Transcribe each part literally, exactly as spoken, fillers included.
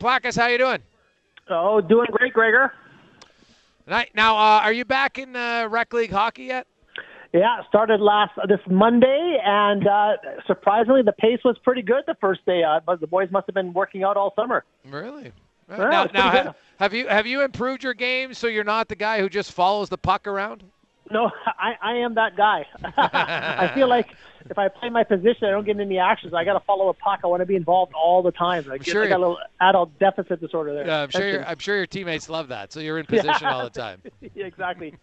Placas, how you doing? Oh, doing great, Gregor. Now, now uh, are you back in uh, rec league hockey yet? Yeah, started last this Monday, and uh, surprisingly, the pace was pretty good the first day. Uh, but the boys must have been working out all summer. Really? Uh, Yeah, now, it's now pretty ha- good. have you have you improved your game so you're not the guy who just follows the puck around? No, I, I am that guy. I feel like if I play my position, I don't get any actions. I got to follow a puck. I want to be involved all the time. I, get, sure I got a little adult deficit disorder there. Yeah, I'm sure. Your, I'm sure your teammates love that. So you're in position yeah. all the time. Yeah, exactly.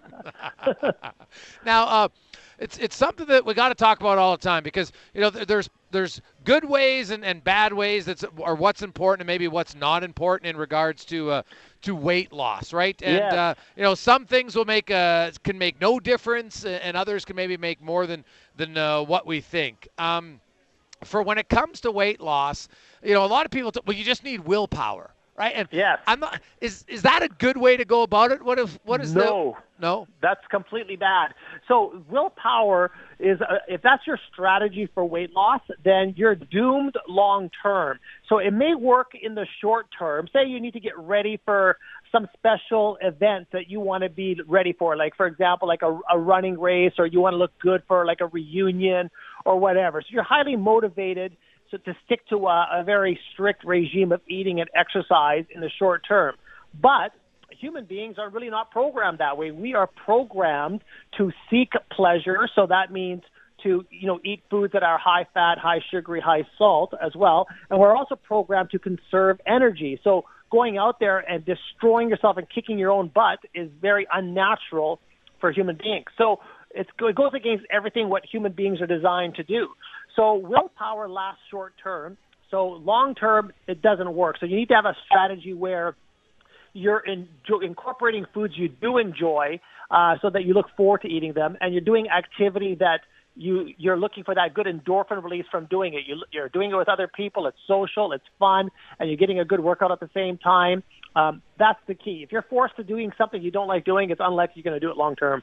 Now, uh, it's it's something that we got to talk about all the time because you know there's there's good ways and, and bad ways that's or what's important and maybe what's not important in regards to uh, to weight loss, right? And Yes. uh, you know some things will make uh, can make no difference and others can maybe make more than than uh, what we think. Um, for when it comes to weight loss, you know a lot of people t- well you just need willpower. Right, and Yes. I'm not. Is is that a good way to go about it? What if what is No. the no? That's completely bad. So willpower is, uh, if that's your strategy for weight loss, then you're doomed long term. So it may work in the short term. Say you need to get ready for some special event that you want to be ready for, like for example, like a, a running race, or you want to look good for like a reunion or whatever. So you're highly motivated so to stick to a, a very strict regime of eating and exercise in the short term. But human beings are really not programmed that way. We are programmed to seek pleasure. So that means to, you know, eat foods that are high fat, high sugary, high salt as well. And we're also programmed to conserve energy. So going out there and destroying yourself and kicking your own butt is very unnatural for human beings. So it's, it goes against everything what human beings are designed to do. So willpower lasts short term. So long term, it doesn't work. So you need to have a strategy where you're in, incorporating foods you do enjoy uh, so that you look forward to eating them, and you're doing activity that you, you're looking for that good endorphin release from doing it. You, you're doing it with other people. It's social. It's fun. And you're getting a good workout at the same time. Um, that's the key. If you're forced to doing something you don't like doing, it's unlikely you're going to do it long term.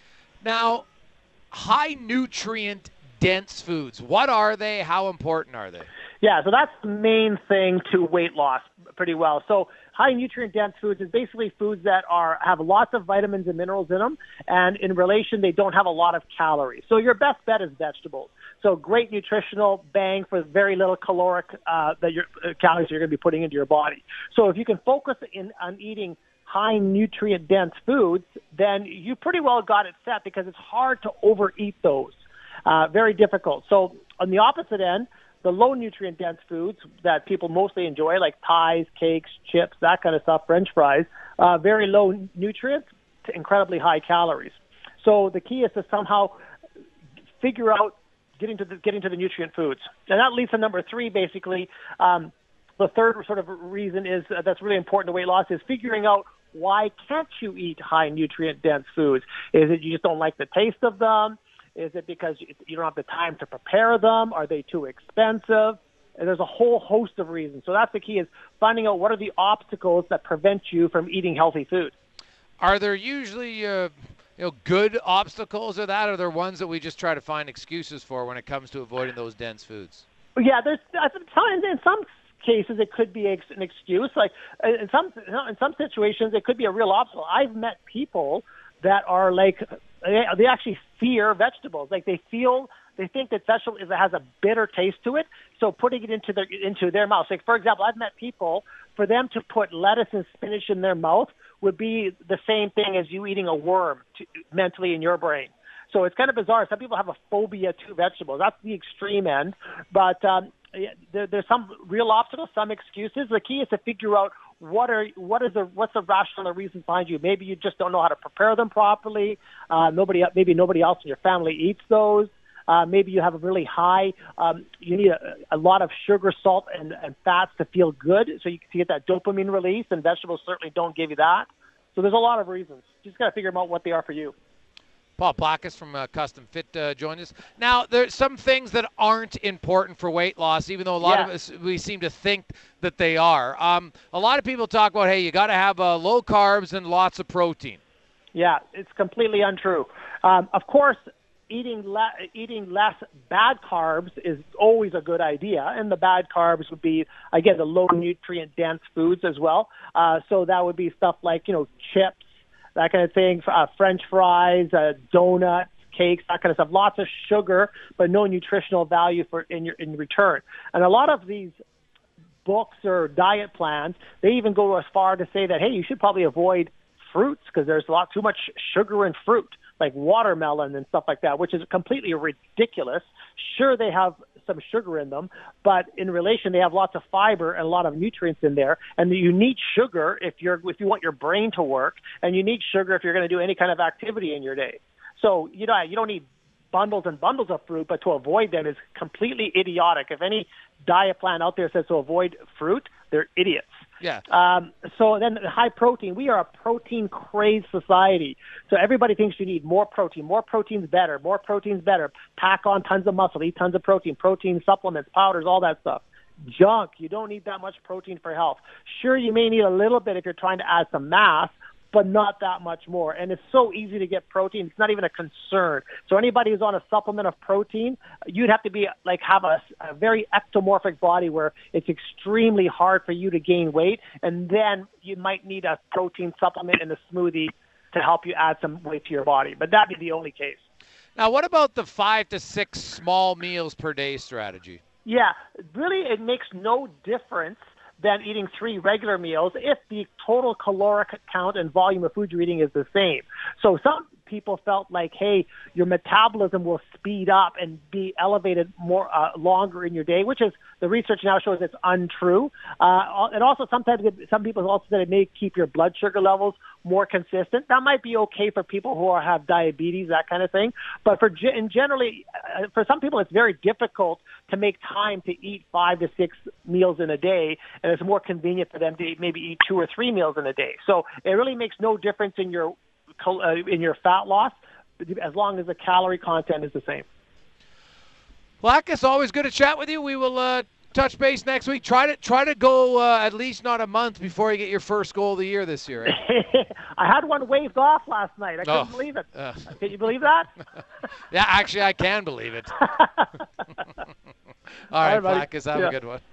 Now, high nutrient dense foods. What are they? How important are they? Yeah, so that's the main thing to weight loss pretty well. So high nutrient dense foods is basically foods that are have lots of vitamins and minerals in them, and in relation, they don't have a lot of calories. So your best bet is vegetables. So great nutritional bang for very little caloric uh, that your uh, calories you're going to be putting into your body. So if you can focus in on eating high nutrient dense foods, then you pretty well got it set, because it's hard to overeat those. Uh, very difficult. So on the opposite end, the low nutrient dense foods that people mostly enjoy, like pies, cakes, chips, that kind of stuff, French fries, uh, very low nutrients to incredibly high calories. So the key is to somehow figure out getting to the, getting to the nutrient foods. And that leads to number three, basically. Um, the third sort of reason is uh, that's really important to weight loss is figuring out why can't you eat high nutrient dense foods? Is it you just don't like the taste of them? Is it because you don't have the time to prepare them? Are they too expensive? And there's a whole host of reasons. So that's the key, is finding out what are the obstacles that prevent you from eating healthy food. Are there usually uh, you know good obstacles or that? Or are there ones that we just try to find excuses for when it comes to avoiding those dense foods? Yeah, there's times in some cases it could be an excuse. Like in some in some situations it could be a real obstacle. I've met people that are like they, they actually fear vegetables. Like they feel they think that vegetable is, has a bitter taste to it. So putting it into their into their mouth. Like for example, I've met people, for them to put lettuce and spinach in their mouth would be the same thing as you eating a worm to, mentally in your brain. So it's kind of bizarre. Some people have a phobia to vegetables. That's the extreme end. But um, there, there's some real obstacles, some excuses. The key is to figure out what are what is the what's the rational reason behind you. Maybe you just don't know how to prepare them properly. Uh, nobody, maybe nobody else in your family eats those. Uh, maybe you have a really high. Um, you need a, a lot of sugar, salt, and, and fats to feel good, so you can get that dopamine release. And vegetables certainly don't give you that. So there's a lot of reasons. You just got to figure out what they are for you. Paul Placas from uh, Custom Fit uh, joined us. Now, there's some things that aren't important for weight loss, even though a lot Yeah. of us, we seem to think that they are. Um, a lot of people talk about, hey, you got to have uh, low carbs and lots of protein. Yeah, it's completely untrue. Um, of course, eating le- eating less bad carbs is always a good idea, and the bad carbs would be, again, the low nutrient dense foods as well. Uh, so that would be stuff like, you know, chips, that kind of thing, uh, French fries, uh, donuts, cakes, that kind of stuff. Lots of sugar, but no nutritional value for in your in return. And a lot of these books or diet plans, they even go as far to say that, hey, you should probably avoid fruits because there's a lot too much sugar in fruit, like watermelon and stuff like that, which is completely ridiculous. Sure, they have some sugar in them, but in relation, they have lots of fiber and a lot of nutrients in there. And you need sugar if you're if you want your brain to work, and you need sugar if you're going to do any kind of activity in your day. So you know you don't need bundles and bundles of fruit, but to avoid them is completely idiotic. If any diet plan out there says to avoid fruit, they're idiots. Yeah. Um, so then high protein. We are a protein crazed society. So everybody thinks you need more protein. More protein's better. More protein's better. Pack on tons of muscle. Eat tons of protein. Protein supplements, powders, all that stuff. Junk. You don't need that much protein for health. Sure, you may need a little bit if you're trying to add some mass, but not that much more. And it's so easy to get protein. It's not even a concern. So anybody who's on a supplement of protein, you'd have to be like have a, a very ectomorphic body where it's extremely hard for you to gain weight. And then you might need a protein supplement in a smoothie to help you add some weight to your body. But that'd be the only case. Now, what about the five to six small meals per day strategy? Yeah, really it makes no difference than eating three regular meals if the total caloric count and volume of food you're eating is the same. So some people felt like, hey, your metabolism will speed up and be elevated more uh, longer in your day, which is the research now shows it's untrue. Uh, and also sometimes it, some people also said it may keep your blood sugar levels more consistent. That might be okay for people who are, have diabetes, that kind of thing. But for in generally, uh, for some people, it's very difficult to make time to eat five to six meals in a day, and it's more convenient for them to eat, maybe eat two or three meals in a day. So it really makes no difference in your uh, in your fat loss as long as the calorie content is the same. Black, it's always good to chat with you. We will uh, touch base next week. Try to try to go uh, at least not a month before you get your first goal of the year this year. Eh? I had one waved off last night. I couldn't oh. believe it. Uh. Can you believe that? Yeah, actually, I can believe it. All right, All right, Blackus, have yeah. a good one.